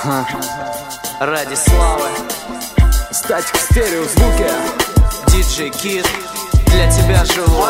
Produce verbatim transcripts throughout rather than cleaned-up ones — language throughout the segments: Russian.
Ага. Ради славы. Статик в стерео звуке. Диджей Кид, для тебя живу.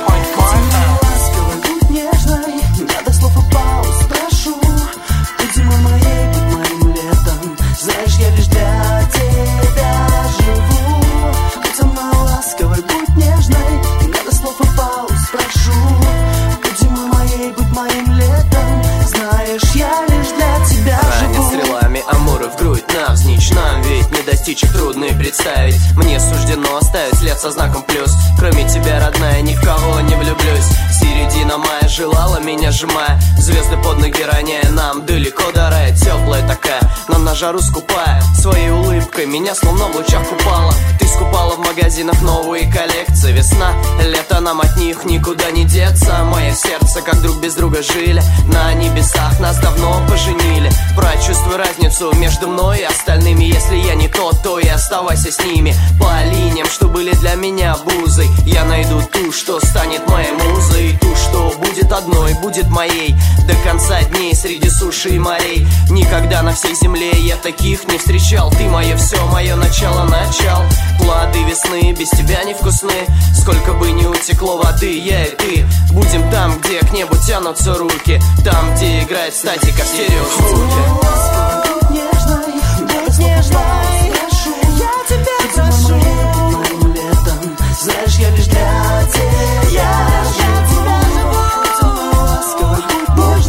Ласковой, будь нежной, не надо слов и пауз, прошу. Будь зимой моей, будь моим летом. Знаешь, я лишь для тебя живу. Будь со мной ласковой, будь нежной, не надо слов и пауз, прошу. Будь зимой моей, будь моим летом. Знаешь, я лишь для тебя ранит живу. стрелами амуры в грудь навзничь. Нам ведь не достичь их, трудно и представить. Мне суждено оставить след со знаком плюс. Кроме тебя, родная, ни в кого не влюблюсь. Середина мая желала меня, сжимая звезды под ноги роняя. Нам далеко до рая, теплая такая, нам на жару скупая. Своей улыбкой меня словно в лучах купала. Ты скупала в магазинах новые коллекции. Весна, лето, нам от них никуда не деться. Мое сердце, как друг без друга жили. На небесах нас давно поженили. Прочувствуй разницу между мной и остальными. Если я не тот, то и оставайся с ними. По линиям, что были для меня бузой. Я найду ту, что станет моей музой. Ту, что будет одной, будет моей до конца дней среди суши и морей. Никогда на всей земле я таких не встречал. Ты мое все, мое начало, начал. Плоды весны без тебя невкусны. Сколько бы ни утекло воды, я и ты будем там, где к небу тянутся руки. Там, где играет статика в стереозвуке. Будь нежной, будь нежной, прошу. Я тебя прошу. Будь моим летом. Знаешь, я лишь для тебя живу. Будь ласковой, будь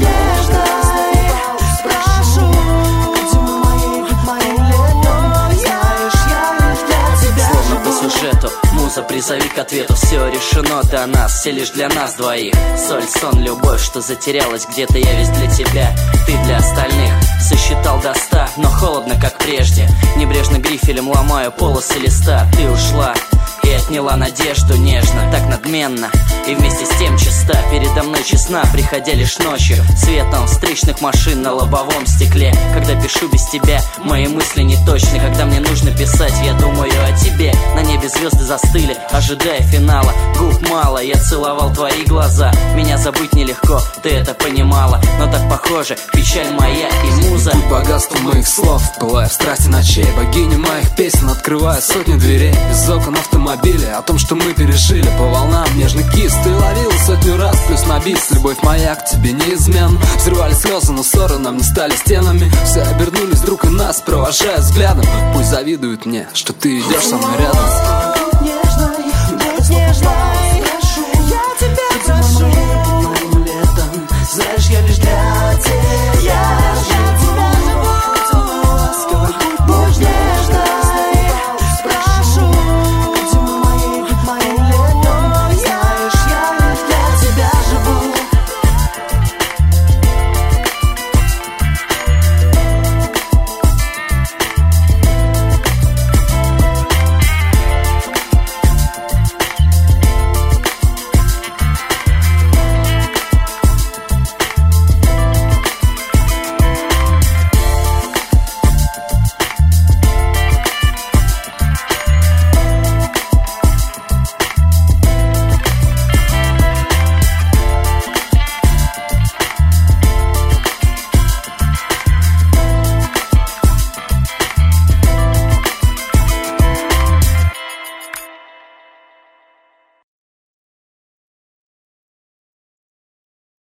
нежной, прошу. Будь моей, будь моим летом. Знаешь, я лишь для тебя живу. Словно по сюжету, муза, призови к ответу. Все решено до нас, все лишь для нас двоих. Соль, сон, любовь, что затерялась где-то, я весь для тебя, ты для остальных. Сосчитал до ста, но холодно, как прежде. Небрежно грифелем ломаю полосы листа. Ты ушла и отняла надежду нежно, так надменно. И вместе с тем чиста, передо мной честна, приходя лишь ночью, светом встречных машин на лобовом стекле. Когда пишу без тебя, мои мысли не точны. Когда мне нужно писать, я думаю о тебе. На небе звезды застыли, ожидая финала. Губ мало, я целовал твои глаза. Меня забыть нелегко, ты это понимала. Но так похоже, печаль моя и муза. Будь богатством моих слов, пылая в страсти ночей. Богиня моих песен, открывая сотни дверей. Из окон автомобиля, о том, что мы пережили. По волнам нежный кист, ты ловил сотню раз, плюс на бис. Любовь моя к тебе неизменна. Взрывали слезы, но ссоры нам не стали стенами. Все обернулись друг и нас, провожая взглядом. Пусть завидуют мне, что ты идешь со мной рядом.